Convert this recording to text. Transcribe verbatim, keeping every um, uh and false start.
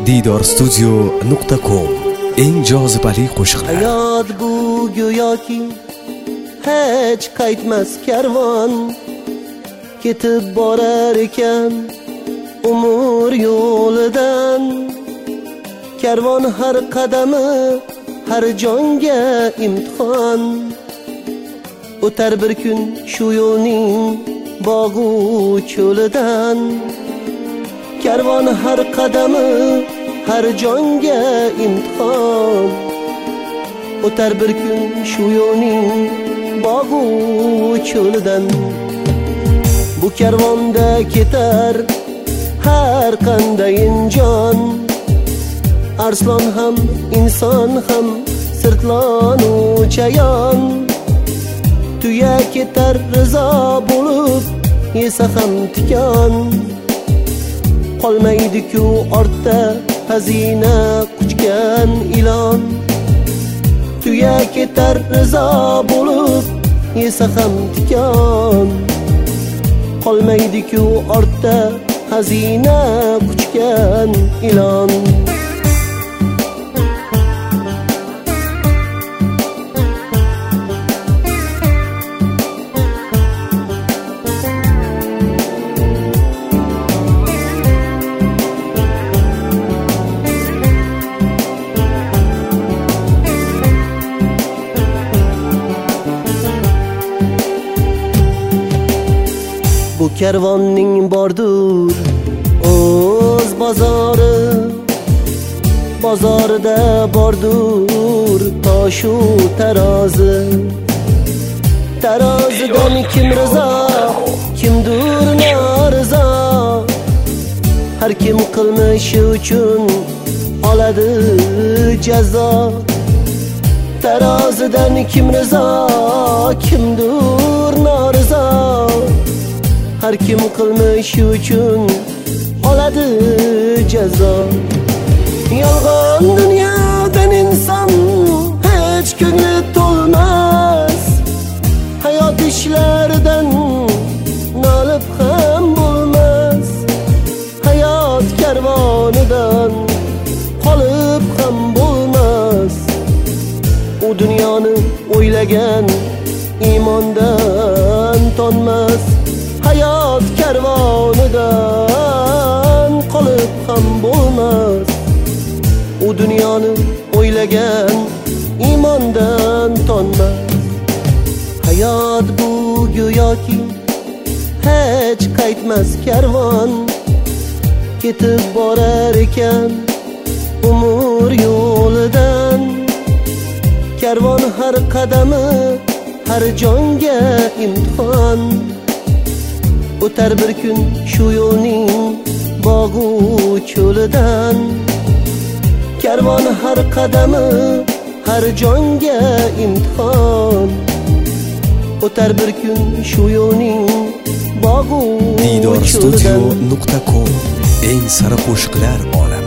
diydor studio nuqta com eng jozibali qo'shiqlar. Hayot bu go'yoki hech qaytmas karvon, ketib borar ekan umr yo'lidan. Karvon har qadami har jonga imtihon, o'tar bir kun shu yo'lning bog'u cho'lidan. Karvon har qadami har jonga imtihon, o'tar bir kun shu yo'lning bog'u cho'lidan. Bu karvonda ketar har qanday injon, arslon ham inson ham sirtlon u chayon. Tuya ketar rizo bo'lib yesa ham tikon, qolmaydi-ku ortda xazina quchgan ilon. Tuya ketar rizo bo'lib yesa ham tikon, qolmaydi-ku ortda xazina quchgan ilon. Bu karvonning bordur o'z bozori, bozorida bordur toshu tarozi. Tarozidan kim rizo, kimdur norizo, har kim qilmishi uchun oladi jazo. Tarozidan kim rizo, kimdur norizo, har kim qilmishi uchun oladi jazo. Yolg'on dunyodan inson hech ko'ngli to'lmas, hayot ishlaridan nolib ham bo'lmas. Hayot karvonidan qolib ham bo'lmas, u dunyoni o'ylagan iymondan tonmas. Hayot karvonidan qolib ham bo'lmas, u dunyoni o'ylagan iymondan tonmas. Hayot bu go'yoki hech qaytmas karvon, ketib borar ekan umr yo'lidan. Karvon har qadami har jonga imtihon, o'tar bir kun shu yo'lning bog'u cho'lidan. Karvon har qadami har jonga imtihon, o'tar bir kun shu yo'lning bog'u cho'lidan. diydor studio nuqta com eng sara qo'shiqlar olami.